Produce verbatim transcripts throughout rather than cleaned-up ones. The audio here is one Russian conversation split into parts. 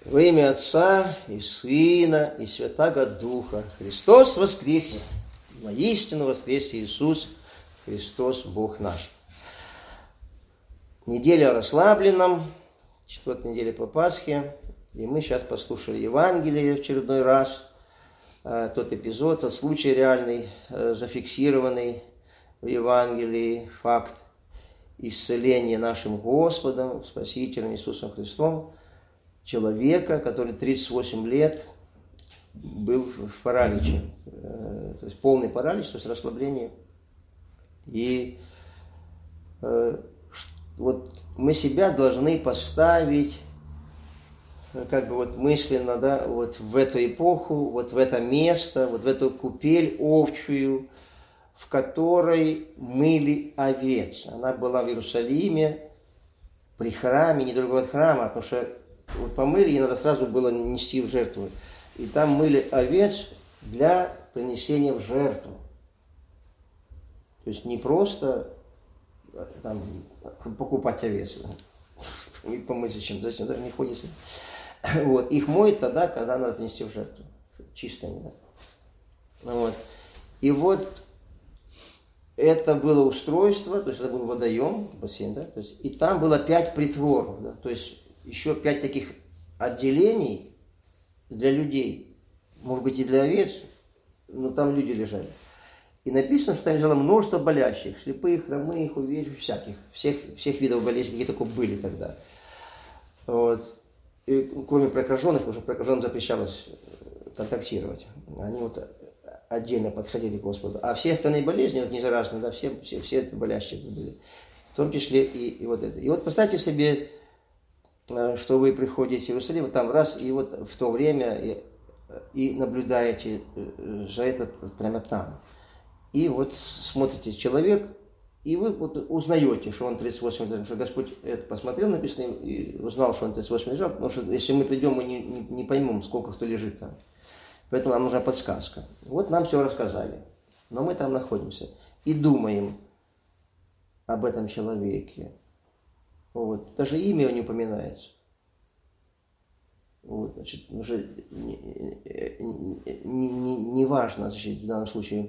Во имя Отца и Сына и Святаго Духа. Христос воскресе! Воистину воскресе Иисус Христос, Бог наш. Неделя о расслабленном, четвертая неделя по Пасхе. И мы сейчас послушали Евангелие в очередной раз. Тот эпизод, тот случай реальный, зафиксированный в Евангелии, факт исцеления нашим Господом, Спасителем Иисусом Христом, человека, который тридцать восемь лет был в параличе, то есть полный паралич, то есть расслабление. И э, вот мы себя должны поставить как бы вот мысленно, да, вот в эту эпоху, вот в это место, вот в эту купель овчую, в которой мыли овец. Она была в Иерусалиме при храме, недалеко от храма, потому что вот помыли, и надо сразу было нести в жертву. И там мыли овец для принесения в жертву. То есть не просто там, покупать овец. И помыть зачем? Зачем? Даже не ходится. Вот. Их моют тогда, когда надо принести в жертву. Чисто они, да. Вот. И вот это было устройство, то есть это был водоем, бассейн, да, то есть, и там было пять притворов, да, то есть еще пять таких отделений для людей, может быть и для овец, но там люди лежали. И написано, что там лежало множество болящих, слепых, хромых, увечных, всяких, всех, всех видов болезней, какие только были тогда. Вот. И, кроме прокаженных, уже прокаженным запрещалось контактировать. Они вот отдельно подходили к Господу. А все остальные болезни, вот незаразные, да, все, все, все болящие были. В том числе и, и вот это. И вот представьте себе, что вы приходите в Иерусалим, там раз, и вот в то время и, и наблюдаете за это прямо там. И вот смотрите, человек, и вы вот узнаете, что он тридцать восемь лет, что Господь это посмотрел, написано, и узнал, что он тридцать восемь лежал, потому что если мы придем, мы не, не, не поймем, сколько кто лежит там. Поэтому нам нужна подсказка. Вот нам все рассказали, но мы там находимся и думаем об этом человеке. Вот. Даже имя его не упоминается. Вот, значит, уже не, не, не, не важно, значит, в данном случае.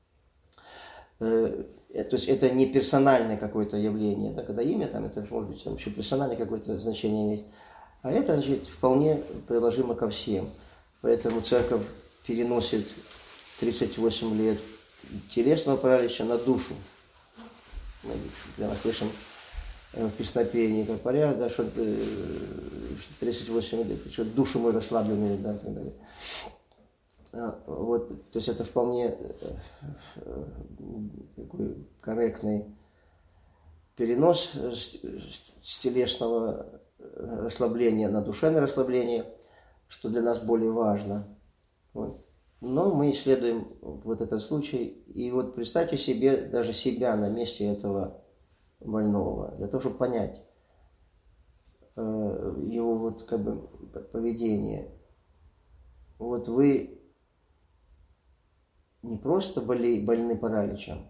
Э, то есть это не персональное какое-то явление. Да, когда имя, там, это может быть там, еще персональное какое-то значение имеет. А это, значит, вполне приложимо ко всем. Поэтому церковь переносит тридцать восемь лет телесного паралича на душу. Мы прямо слышим в песнопении Тропаря, да, что тридцать восемь лет, что душу мы расслаблены, да, и так далее. Вот, то есть это вполне такой корректный перенос с телесного расслабления на душевное расслабление, что для нас более важно. Вот. Но мы исследуем вот этот случай, и вот представьте себе даже себя на месте этого больного, для того, чтобы понять э, его вот как бы поведение. Вот вы не просто были больны параличем.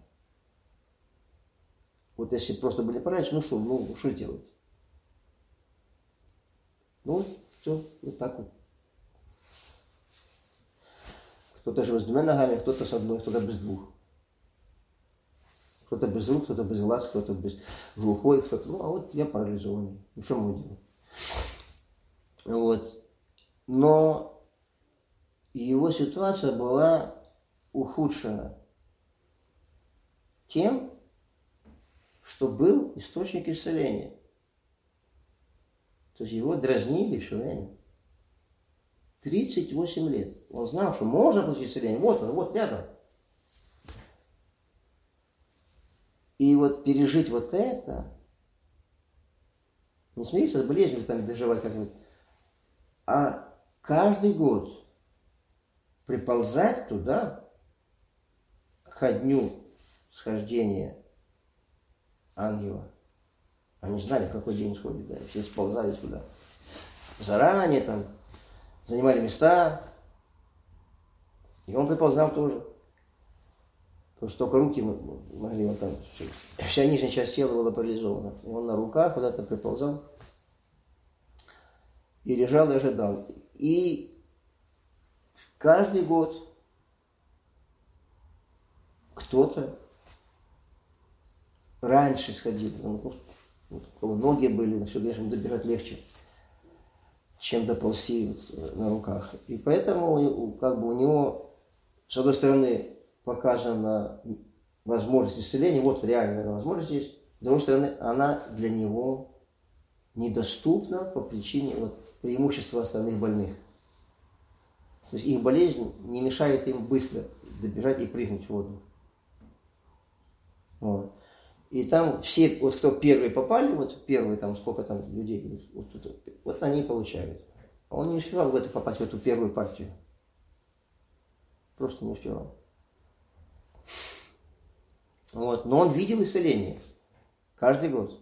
Вот если просто были параличем, ну что, ну что делать? Ну, все, вот так вот. Кто-то живет с двумя ногами, кто-то с одной, кто-то без двух. Кто-то без рук, кто-то без глаз, кто-то без глухой, кто-то... Ну, а вот я парализованный. Ну, что мы делаем? Вот. Но его ситуация была ухудшена тем, что был источник исцеления. То есть его дразнили все время. тридцать восемь лет. Он знал, что можно получить исцеление. Вот он, вот рядом. И вот пережить вот это, не смириться с болезнью, там доживать как-нибудь, а каждый год приползать туда, ко дню схождения ангела. Они знали, в какой день сходит, да, все сползали туда. Заранее там занимали места, и он приползал тоже. Потому что только руки могли, он там, вся нижняя часть тела была парализована. И он на руках куда-то приползал. И лежал и ожидал. И каждый год кто-то раньше сходил, ну, у кого ноги были, на все, конечно, добежать легче, чем доползти вот на руках. И поэтому как бы у него, с одной стороны, показана возможность исцеления, вот реальная возможность есть, с другой стороны, она для него недоступна по причине вот, преимущества остальных больных. То есть их болезнь не мешает им быстро добежать и прыгнуть в воду. Вот. И там все, вот кто первые попали, вот первые там, сколько там людей, вот, вот, вот они получают. А он не успевал в это попасть, в эту первую партию. Просто не успевал. Вот. Но он видел исцеление. Каждый год.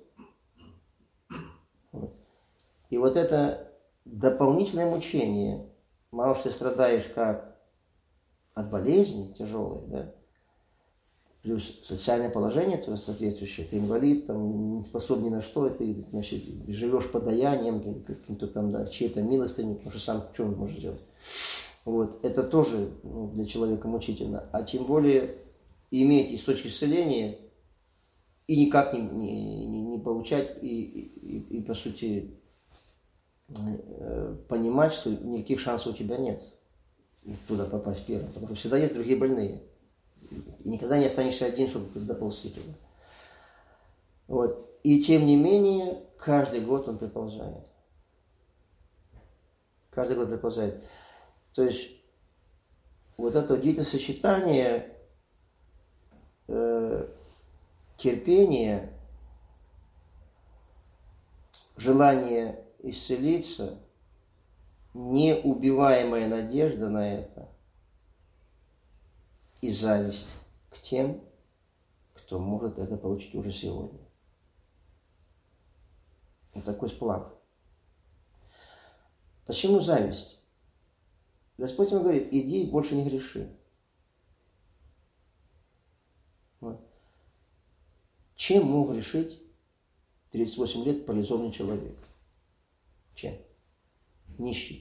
Вот. И вот это дополнительное мучение, мало что ты страдаешь как от болезни тяжелой, да, плюс социальное положение твое соответствующее, ты инвалид, там, не способен ни на что, ты, значит, живешь подаянием, каким-то там, да, чьей-то милостыней, потому что сам что он может делать. Вот. Это тоже, ну, для человека мучительно. А тем более иметь источник исцеления и никак не, не, не, не получать, и, и, и, по сути, понимать, что никаких шансов у тебя нет туда попасть первым, потому что всегда есть другие больные. И никогда не останешься один, чтобы доползти туда. Вот. И тем не менее, каждый год он приползает. Каждый год приползает. То есть, вот это удивительное сочетание э, терпения, желания исцелиться, неубиваемая надежда на это и зависть к тем, кто может это получить уже сегодня. Вот такой сплав. Почему зависть? Господь ему говорит, иди, больше не греши. Вот. Чем мог грешить тридцать восемь лет парализованный человек? Чем? Нищий.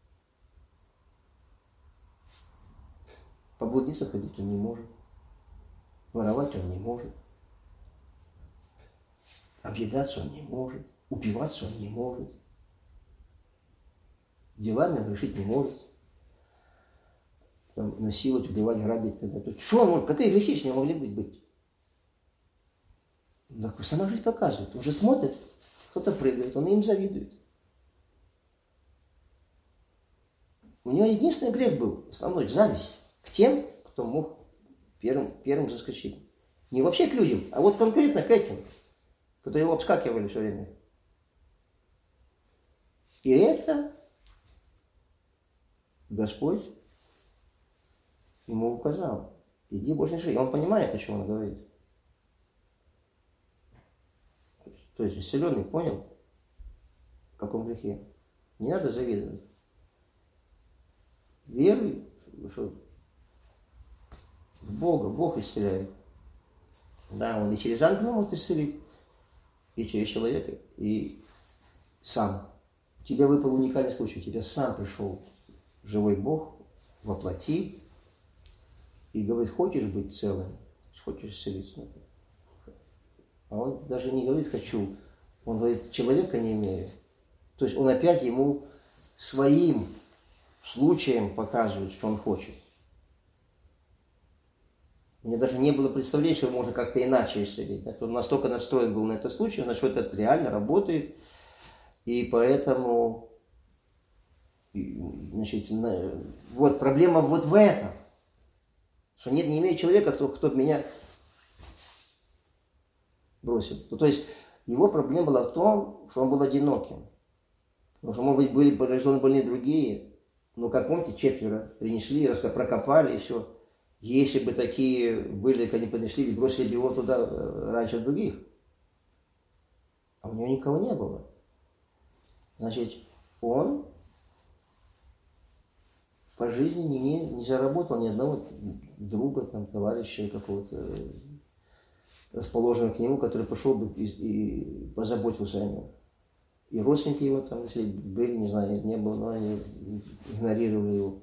По блуднице ходить он не может. Воровать он не может. Объедаться он не может. Упиваться он не может. Делами он решить не может. Там, насиловать, убивать, грабить. Т.д. Что он может? Какие грехи с ним могли быть? быть? Так сама жизнь показывает. Он же смотрит, кто-то прыгает, он им завидует. У него единственный грех был, основной, зависть к тем, кто мог первым, первым заскочить. Не вообще к людям, а вот конкретно к этим, которые его обскакивали все время. И это Господь ему указал. Иди больше не греши. И он понимает, о чем он говорит. То есть исцеленный понял, в каком грехе. Не надо завидовать. Веруй, что в Бога, Бог исцеляет. Да, Он и через ангела может исцелить, и через человека, и сам. У тебя выпал уникальный случай, у тебя сам пришел живой Бог во плоти и говорит, хочешь быть целым, хочешь исцелиться. А он даже не говорит «хочу», он говорит «человека не имею». То есть он опять ему своим случаем показывает, что он хочет. У меня даже не было представления, что можно как-то иначе исцелить. Он настолько настроен был на этот случай, что это реально работает. И поэтому, значит, вот проблема вот в этом. Что нет, не имею человека, кто, кто меня бросил. То есть его проблема была в том, что он был одиноким. Потому что, может быть, были поражены больные другие. Но, как помните, четверо принесли, прокопали и все. Если бы такие были, как они подошли, бросили бы его туда раньше других. А у него никого не было. Значит, он по жизни не, не заработал ни одного друга, там, товарища какого-то, расположенного к нему, который пошел бы и, и позаботился о нем. И родственники его там, если были, не знаю, не было, но они игнорировали его.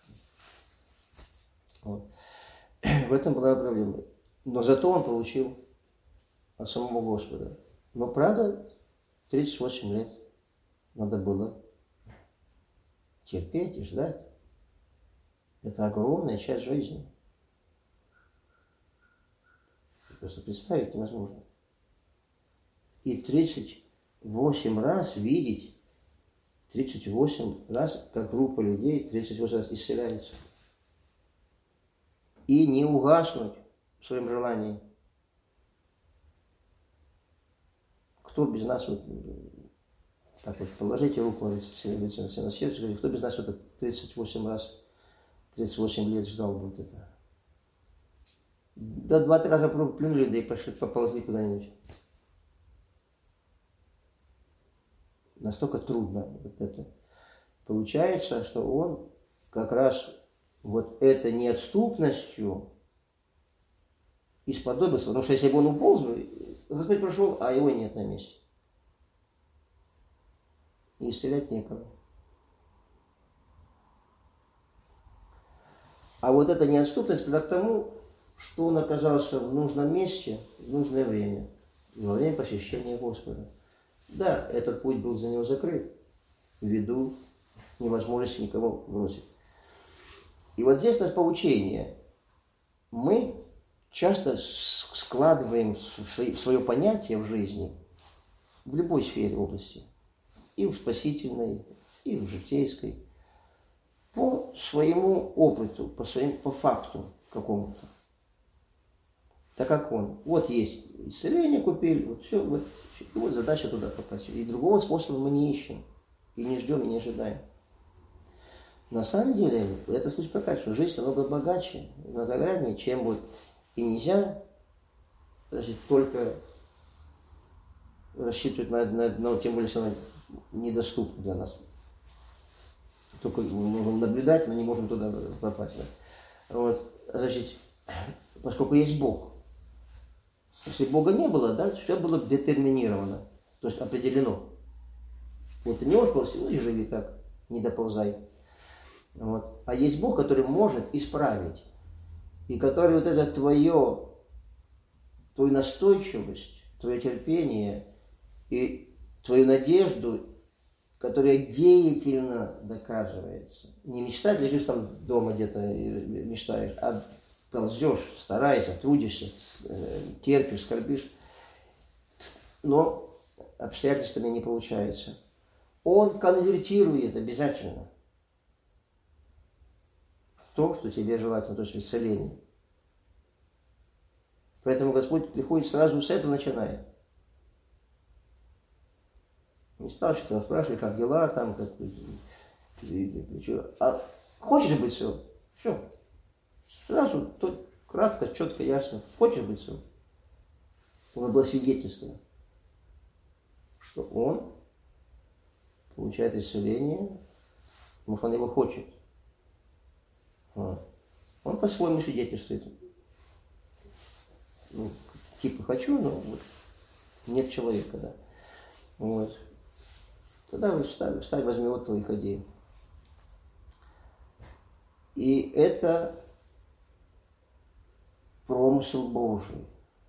Вот. В этом была проблема. Но зато он получил от самого Господа. Но правда, тридцать восемь лет надо было терпеть и ждать. Это огромная часть жизни. Просто представить невозможно. И тридцать восемь раз видеть, тридцать восемь раз, как группа людей тридцать восемь раз исцеляется. И не угаснуть в своем желании. Кто без нас, вот, так вот, положите руку на сердце, кто без нас вот тридцать восемь раз, тридцать восемь лет ждал вот это. Да два-три раза плюнули, да и пошли, поползли куда-нибудь. Настолько трудно вот это. Получается, что он как раз вот этой неотступностью исподобился, потому что если бы он уполз, Господь прошел, а его нет на месте. И исцелять некого. А вот эта неотступность привела к тому, что он оказался в нужном месте, в нужное время, во время посещения Господа. Да, этот путь был за него закрыт, ввиду невозможности никого бросить. И вот здесь у нас поучение. Мы часто складываем свое понятие в жизни, в любой сфере области, и в спасительной, и в житейской, по своему опыту, по, своим, по факту какому-то. Так как он. Вот есть исцеление купили, вот все, вот, и вот задача туда попасть. И другого способа мы не ищем, и не ждем, и не ожидаем. На самом деле, это случай показывает, что жизнь намного богаче, многограннее, чем вот и нельзя, значит, только рассчитывать на, на, на, тем более, если она недоступна для нас. Только мы можем наблюдать, но не можем туда попасть. Да? Вот, значит, поскольку есть Бог. Если Бога не было, да, все было детерминировано, то есть определено. Вот ты не можешь ползти, ну и живи так, не доползай. Вот. А есть Бог, который может исправить. И который вот это твое, твою настойчивость, твое терпение и твою надежду, которая деятельно доказывается. Не мечтать, лежишь там дома где-то и мечтаешь, а ползешь, стараешься, трудишься, терпишь, скорбишь. Но обстоятельствами не получается. Он конвертирует обязательно в то, что тебе желательно, то есть в исцеление. Поэтому Господь приходит сразу с этого начинает. Не стал что-то спрашивать, как дела там, как, а хочешь быть целым? Все. Сразу, то, кратко, четко, ясно. Хочешь быть целым? Он было свидетельство, что он получает исцеление, потому что он его хочет. Он по-своему свидетельствует. Ну, типа хочу, но вот нет человека, да. Вот. Тогда вы встань, встань, возьми вот твои ходи. И это промысел Божий.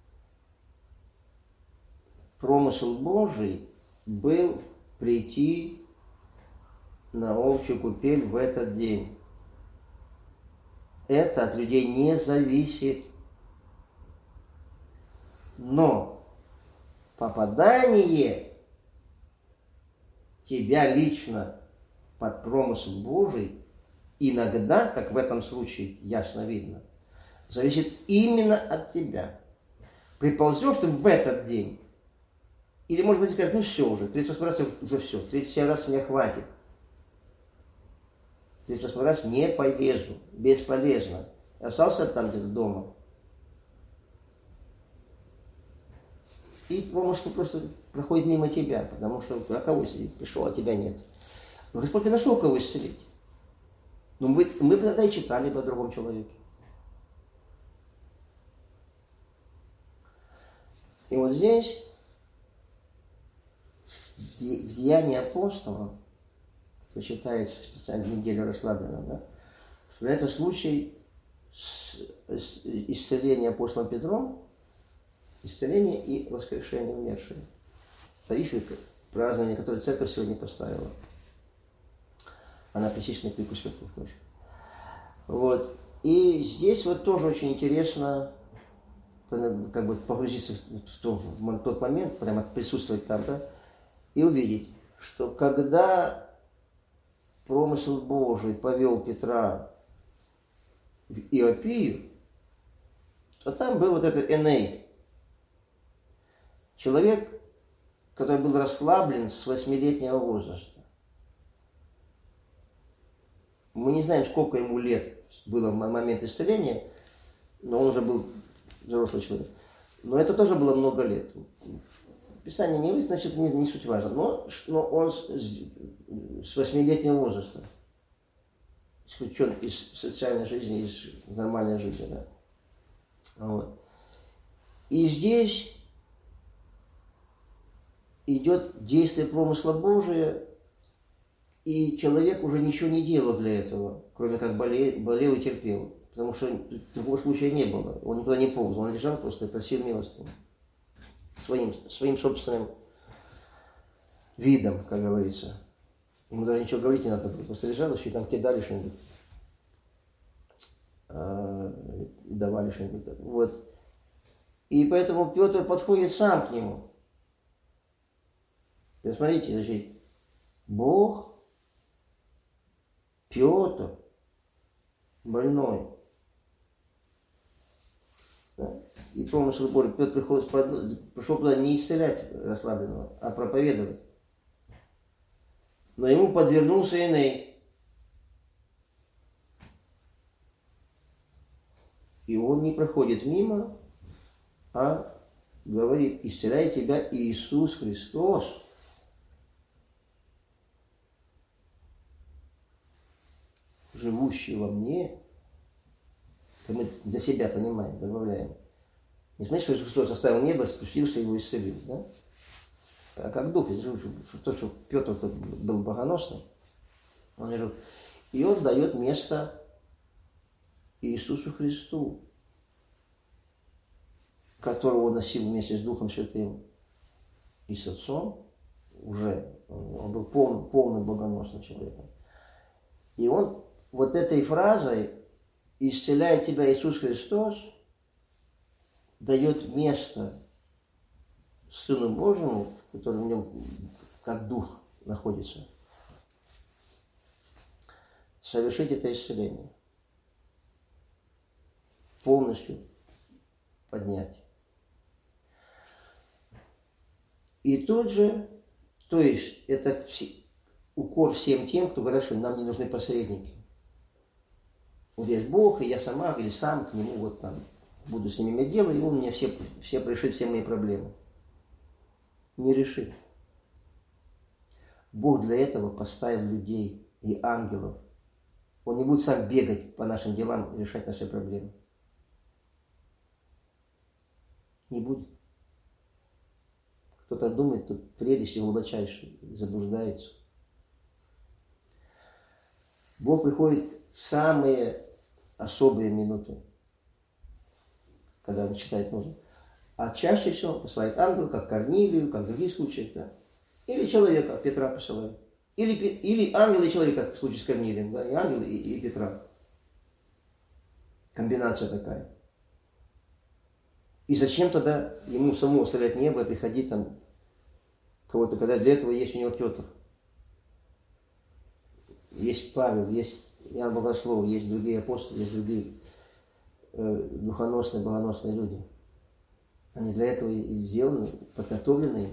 Промысел Божий был прийти на овчью купель в этот день. Это от людей не зависит. Но попадание тебя лично под промысел Божий иногда, как в этом случае ясно видно, зависит именно от тебя. Приползешь ты в этот день, или может быть сказать, ну все уже, тридцать восемь раз уже все, тридцать семь раз мне хватит. тридцать восемь раз не полезу, бесполезно. Остался там где-то дома. И промысл просто проходит мимо тебя, потому что а кого сидит, пришел, а тебя нет. Но Господь не нашел кого исцелить. Но мы, мы бы тогда и читали бы о другом человеке. И вот здесь, в Деянии апостолов, кто считается специально неделю расслабленно, да, является случай исцеления апостолом Петром, исцеление и воскрешение умерших. Тарифы празднования, которые церковь сегодня поставила. Она причислена к лику святых тоже. Вот. И здесь вот тоже очень интересно как бы погрузиться в тот, в тот момент, прямо присутствовать там, да, и увидеть, что когда промысел Божий повел Петра в Иопию, то там был вот этот Эней. Человек, который был расслаблен с восьмилетнего возраста. Мы не знаем, сколько ему лет было в момент исцеления, но он уже был взрослый человек. Но это тоже было много лет. Писание не вы, значит, не, не суть важно. Но, но он с, с восьмилетнего возраста исключен из социальной жизни, из нормальной жизни. Да? Вот. И здесь идет действие промысла Божия, и человек уже ничего не делал для этого, кроме как болел, болел и терпел. Потому что другого случая не было. Он никуда не ползал, он лежал просто и просил милостыню. Своим, своим собственным видом, как говорится. Ему даже ничего говорить не надо было. Просто лежал еще и там кидали что-нибудь. И давали что-нибудь. Вот. И поэтому Петр подходит сам к нему. И смотрите, значит, Бог, Петр, больной. Да? И промысел Божий. Петр приходит, пришел туда не исцелять расслабленного, а проповедовать. Но ему подвернулся Эней. И он не проходит мимо, а говорит: исцеляет тебя Иисус Христос. Живущий во мне. Мы для себя понимаем, добавляем. Не смотрите, что Иисус Христос оставил небо, спустился и его исцелил, да? А как дух, то, что Петр был богоносным, он жил. И он дает место Иисусу Христу, которого он носил вместе с Духом Святым и с Отцом, уже, он был полным, полным богоносным человеком. И он вот этой фразой «исцеляет тебя Иисус Христос» дает место Сыну Божьему, который в нем как дух находится, совершить это исцеление, полностью поднять. И тут же, то есть это укор всем тем, кто говорит, что нам не нужны посредники. Вот есть Бог, и я сама или сам к Нему вот там буду с ними иметь дело, и Он мне все, все решит все мои проблемы. Не решит. Бог для этого поставил людей и ангелов. Он не будет сам бегать по нашим делам и решать наши проблемы. Не будет. Кто-то думает, тут прелесть глубочайшая, заблуждается. Бог приходит в самые особые минуты, когда Он считает нужным. А чаще всего посылает ангел, как Корнилию, как в других случаях, да? Или человека, Петра посылает. Или, или ангел и человек, как в случае с Корнилием, да? И ангел, и, и Петра. Комбинация такая. И зачем тогда ему самому оставлять небо и приходить там кого-то, когда для этого есть у него Петр? Есть Павел, есть Иоанн Богослов, есть другие апостолы, есть другие э, духоносные, богоносные люди. Они для этого и сделаны, подготовлены.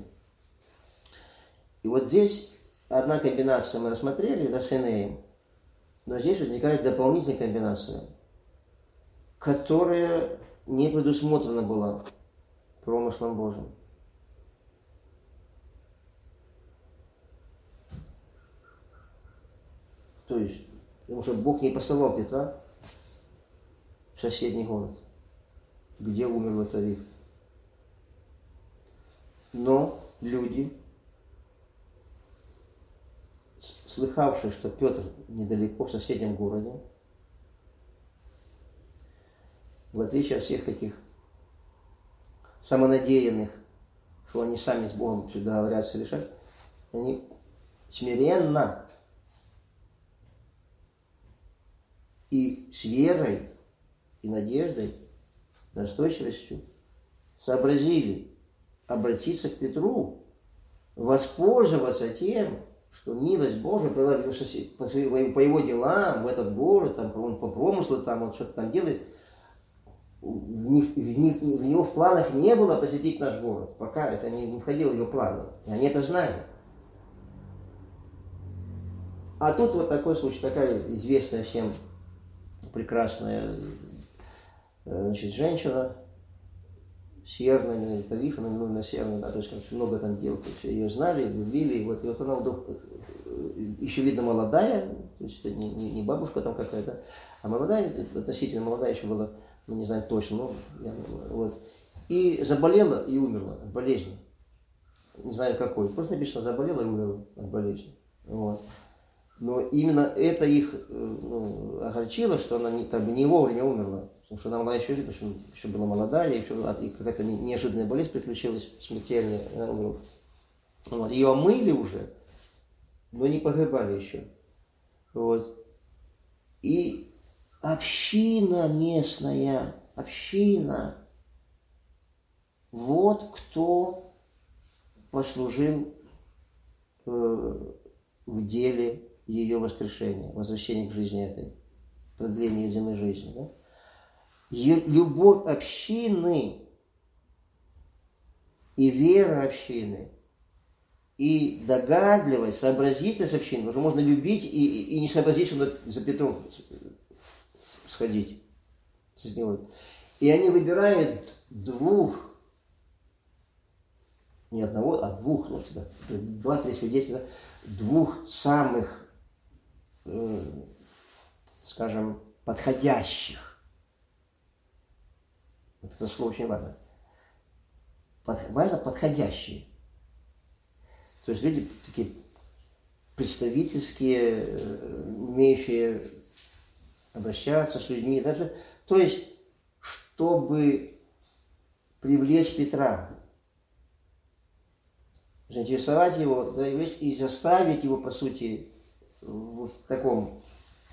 И вот здесь одна комбинация мы рассмотрели, да, с Энеем. Но здесь возникает дополнительная комбинация, которая не предусмотрена была промыслом Божьим. То есть, потому что Бог не посылал Петра в соседний город, где умер Лотариф. Но люди услыхавший, что Петр недалеко, в соседнем городе, в отличие от всех таких самонадеянных, что они сами с Богом все договорятся, решать, они смиренно и с верой, и надеждой, настойчивостью сообразили обратиться к Петру, воспользоваться тем, что милость Божия была по его делам в этот город, там, он по промыслу там, он что-то там делает. В, них, в, них, в его в планах не было посетить наш город, пока это не, не входило в его планы. И они это знали. А тут вот такой случай, такая известная всем прекрасная, значит, женщина, Серна, Тавифа, ну, на Серна, да, то есть как, много там дел, все ее знали, любили, и вот, и вот она вдруг, еще видно молодая, то есть это не, не, не бабушка там какая-то, а молодая, относительно молодая еще была, ну не знаю точно, но я, вот, и заболела и умерла от болезни, не знаю какой, просто написано заболела и умерла от болезни, вот. Но именно это их ну, огорчило, что она не, как бы не вовремя умерла. Потому что она была еще жива, потому что еще была молодая, еще, и какая-то неожиданная болезнь приключилась, смертельная. Вот. Ее омыли уже, но не погребали еще. Вот. И община местная, община, вот кто послужил э, в деле ее воскрешения, возвращения к жизни этой, продлению земной жизни. Да? Ее любовь общины и вера общины, и догадливость, сообразительность общины, потому что можно любить и, и, и не сообразить, что за Петром сходить. И они выбирают двух, не одного, а двух, ну, два-три свидетеля, двух самых скажем, подходящих. Вот это слово очень важно. Под, важно подходящие. То есть люди такие представительские, умеющие обращаться с людьми. Даже, то есть, чтобы привлечь Петра, заинтересовать его, да, и заставить его, по сути, в таком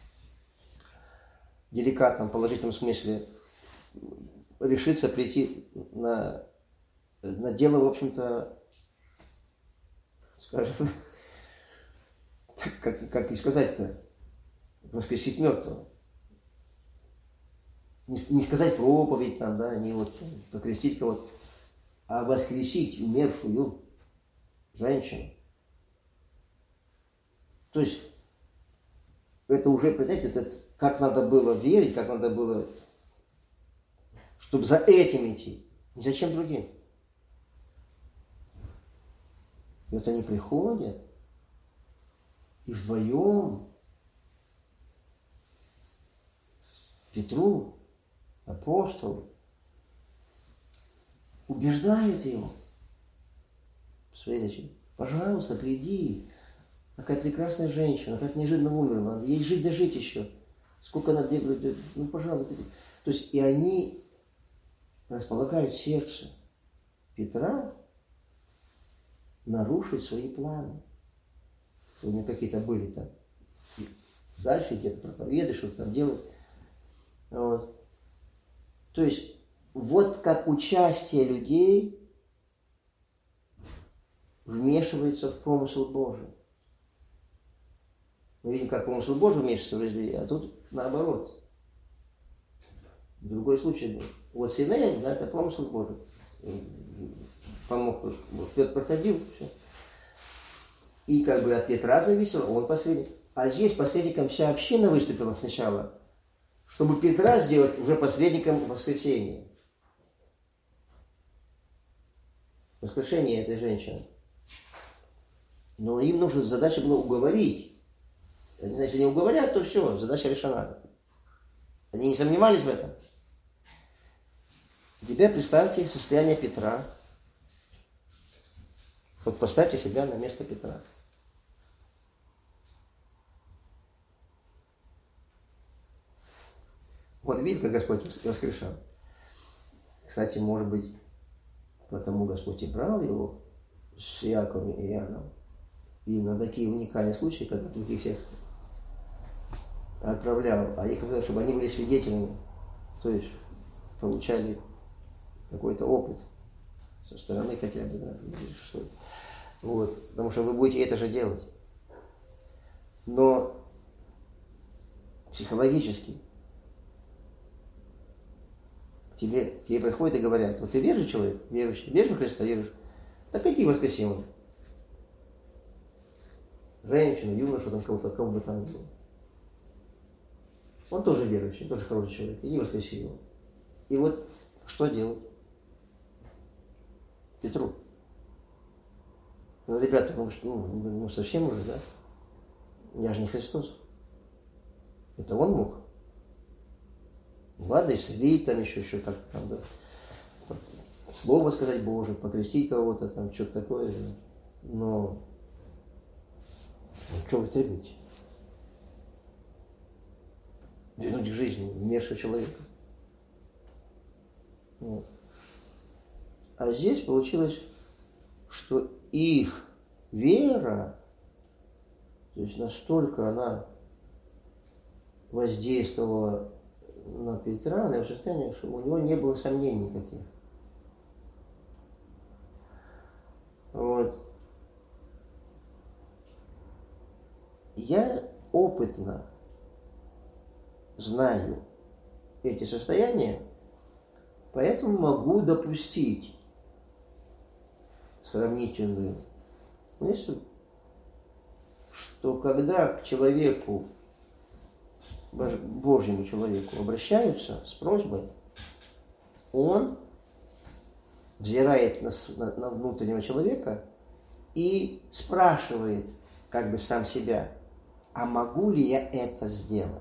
деликатном, положительном смысле решиться прийти на, на дело, в общем-то, скажем, как, как и сказать-то, воскресить мертвого. Не, не сказать проповедь там, да, не вот покрестить кого-то, а воскресить умершую женщину. То есть, это уже, понимаете, это, как надо было верить, как надо было, чтобы за этим идти, не за чем другим. И вот они приходят, и вдвоем Петру, апостолу, убеждают его в своей речи. Пожалуйста, приди. Какая прекрасная женщина, как неожиданно умерла. Ей жить да жить еще. Сколько она делает, ну, пожалуйста. То есть, и они располагают сердце Петра нарушить свои планы. У него какие-то были там. Дальше где-то проповедуешь, что-то там делать. Вот. То есть, вот как участие людей вмешивается в промысел Божий. Мы видим, как промысел Божий вмешивается в жизнь, а тут наоборот. Другой случай был. Вот Синея, да, это промысел Божий. Помог, Петр проходил, все. И как бы от Петра зависело, он посредник. А здесь посредником вся община выступила сначала, чтобы Петра сделать уже посредником воскресения. Воскрешение этой женщины. Но им нужна задача была уговорить. Если не уговорят, то все, задача решена. Они не сомневались в этом. Теперь представьте состояние Петра. Вот поставьте себя на место Петра. Он видит, как Господь воскрешал. Кстати, может быть, потому Господь и брал его с Иаковом и Иоанном. И на такие уникальные случаи, когда других всех отправлял, а их хотел, чтобы они были свидетелями, то есть получали какой-то опыт со стороны хотя бы, да, что вот, потому что вы будете это же делать. Но психологически тебе, тебе приходят и говорят: вот ты верующий человек, верующий, веришь в Христа, веришь, так какие воскресенья? Женщину, юношу, там кого-то, кого бы там было. Он тоже верующий, тоже хороший человек, иди воскреси его. И вот что делать Петру? Ну, ребята, ну, ну, ну совсем уже, да? Я же не Христос. Это он мог. Ладно, исцелить там еще, еще как там, да. Слово сказать Божие, покрестить кого-то, там, что-то такое. Да. Но ну, что вы требуете? Вернуть к жизни умершего человека. Вот. А здесь получилось, что их вера, то есть настолько она воздействовала на Петра, на его состояние, что у него не было сомнений никаких. Вот. Я опытно знаю эти состояния, поэтому могу допустить сравнительную мысль, что когда к человеку, Божьему человеку обращаются с просьбой, он взирает на, на, на внутреннего человека и спрашивает как бы сам себя: а могу ли я это сделать?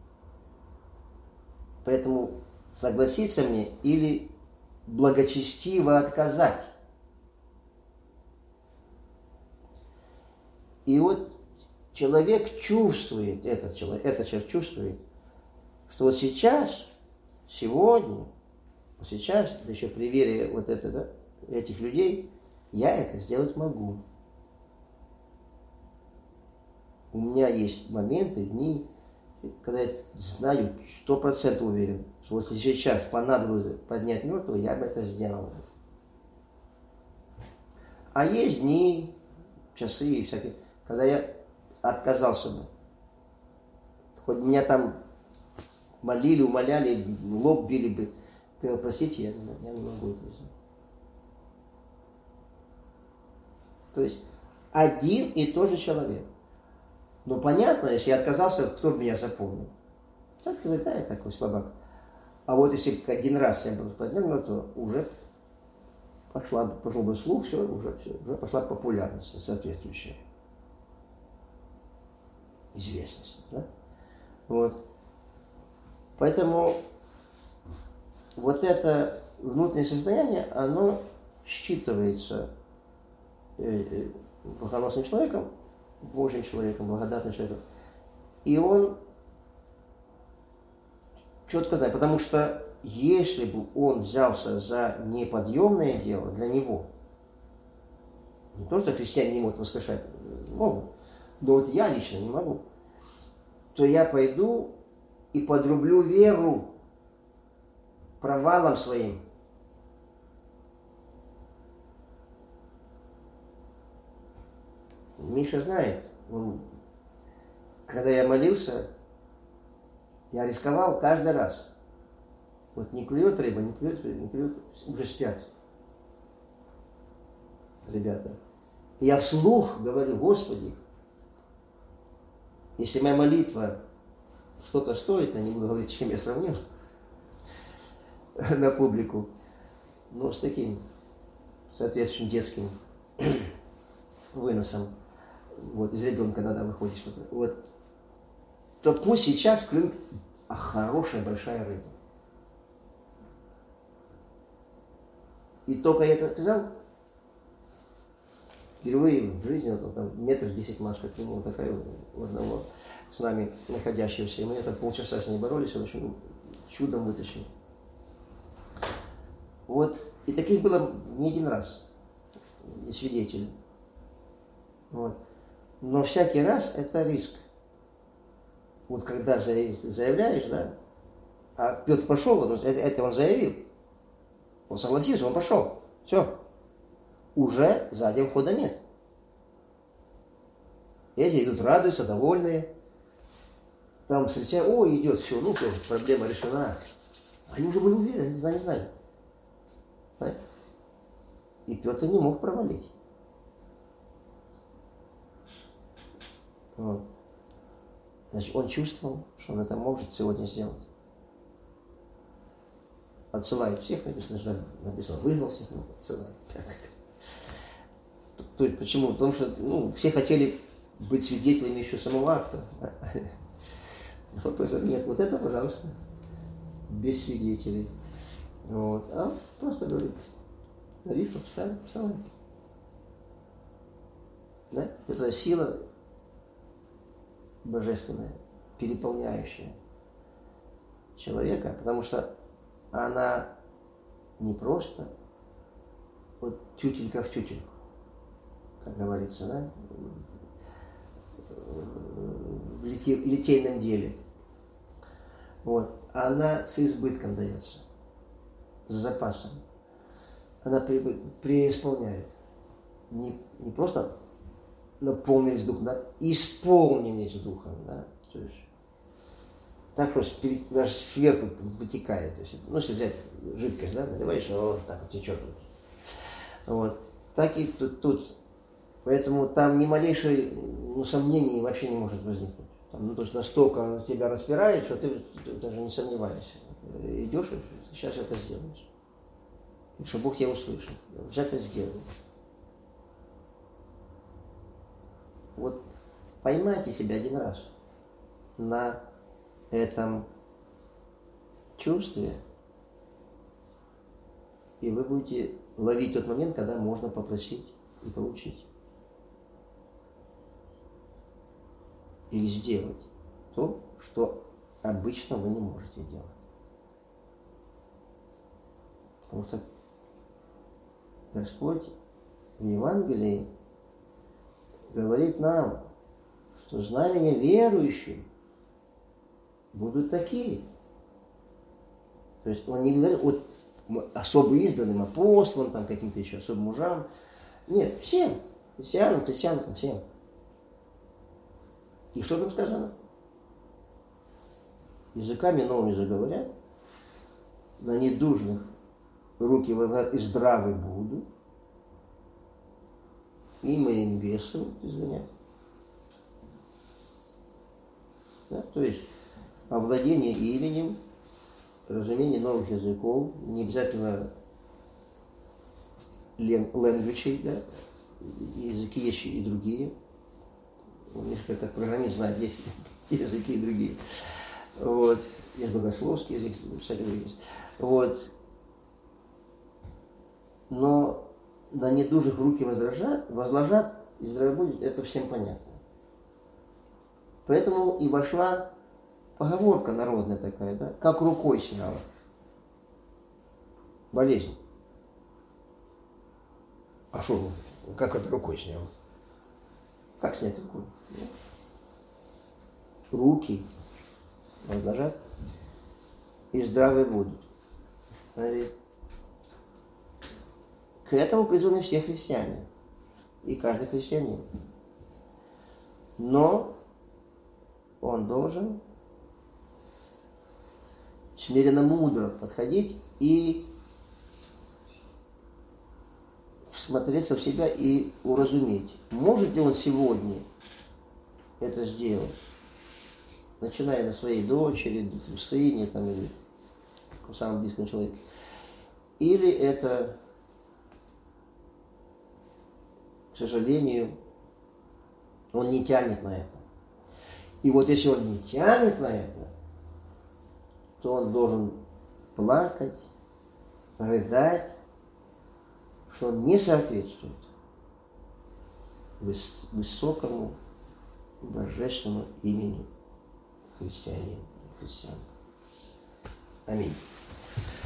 Поэтому согласиться мне или благочестиво отказать. И вот человек чувствует, этот человек, этот человек чувствует, что вот сейчас, сегодня, вот сейчас, да еще при вере вот это, да, этих людей, я это сделать могу. У меня есть моменты, дни, когда я знаю, сто процентов уверен, что вот если сейчас понадобилось поднять мертвого, я бы это сделал. А есть дни, часы и всякие, когда я отказался бы. Хоть меня там молили, умоляли, лоб били бы. Говорил: простите, я, я не могу это сделать. То есть один и тот же человек. Но понятно, если я отказался, кто бы меня запомнил? Так сказать, да, я такой слабак. А вот если один раз я бы поднял, то уже пошла, пошел бы слух, все, уже, все, уже пошла популярность соответствующая. Известность. Да? Вот. Поэтому вот это внутреннее состояние, оно считывается богоносным человеком, Божьим человеком, благодатным человеком. И он четко знает, потому что если бы он взялся за неподъемное дело для него, не то, что христиане не могут воскрешать, могут, но вот я лично не могу, то я пойду и подрублю веру провалом своим. Миша знает, он, когда я молился, я рисковал каждый раз. Вот не клюет рыба, не клюет, не клюет, уже спят ребята. И я вслух говорю: Господи, если моя молитва что-то стоит, я не буду говорить, с чем я сравнил на публику, но с таким соответствующим детским выносом. Вот, из ребенка надо выходит что-то. Вот. То пусть сейчас клюет а хорошая большая рыба. И только я это сказал, впервые в жизни, вот, там, метр десять Машка клюнула такая у одного с нами находящегося. И мы это полчаса с ней боролись, в общем, чудом вытащили. Вот. И таких было не один раз. И свидетелей. Вот. Но всякий раз это риск. Вот когда заявляешь, да, а Петр пошел, это, это он заявил. Он согласился, он пошел. Все. Уже сзади входа нет. Эти идут, радуются, довольные. Там встречают, о, идет, все, ну, все, проблема решена. Они уже были уверены, они не знали, не знали. Понимаете? И Петр не мог провалить. Вот. Значит, он чувствовал, что он это может сегодня сделать. Отсылает всех, написано, что написано, выгнал всех, ну, отсылает. То есть почему? Потому что ну, все хотели быть свидетелями еще самого акта. Вот, то есть, нет, вот это, пожалуйста, без свидетелей. Вот. А просто говорит, рифма, встань, вставай. Да? Это сила божественная, переполняющая человека, потому что она не просто вот тютелька в тютельку, как говорится, да, в литейном деле. Вот. Она с избытком дается, с запасом. Она преисполняет. Не, не просто наполнились духом, да, исполнились духом, да, то есть так что даже сверху вытекает, то есть, ну, если взять жидкость, да, наливаешь, вот так вот течет. Вот. Так и тут, тут. Поэтому там ни малейшей ну, сомнений вообще не может возникнуть. Там, ну, то есть настолько тебя распирает, что ты, ты даже не сомневаешься. Идешь и сейчас это сделаешь. И что Бог тебя услышит. Взять и сделай. Вот поймайте себя один раз на этом чувстве, и вы будете ловить тот момент, когда можно попросить и получить. Или сделать то, что обычно вы не можете делать. Потому что Господь в Евангелии говорит нам, что знамения верующих будут такие. То есть он не говорит вот особо избранным апостолам, там каким-то еще особым мужам. Нет, всем. Христианам, христианкам, всем. И что там сказано? Языками новыми заговорят, на недужных руки возложат и здравы будут, и моим весом извинят. Да? То есть овладение именем, разумение новых языков, не обязательно language, да? Языки есть и другие. Немножко как программист знает, есть языки и другие. Вот. Есть богословский язык, всякие есть. Вот. Но на недужих руки возложат, возложат и здравие будет, это всем понятно. Поэтому и вошла поговорка народная такая, да, как рукой сняла. Болезнь. А что, как это рукой сняла? Как снять руку? Руки возложат и здравые будут. Смотри. К этому призваны все христиане. И каждый христианин. Но он должен смиренно мудро подходить и всмотреться в себя и уразуметь, может ли он сегодня это сделать, начиная на своей дочери, сыне там, или самом близком человеке. Или это, к сожалению, он не тянет на это. И вот если он не тянет на это, то он должен плакать, рыдать, что он не соответствует высокому божественному имени христианина, христианка. Аминь.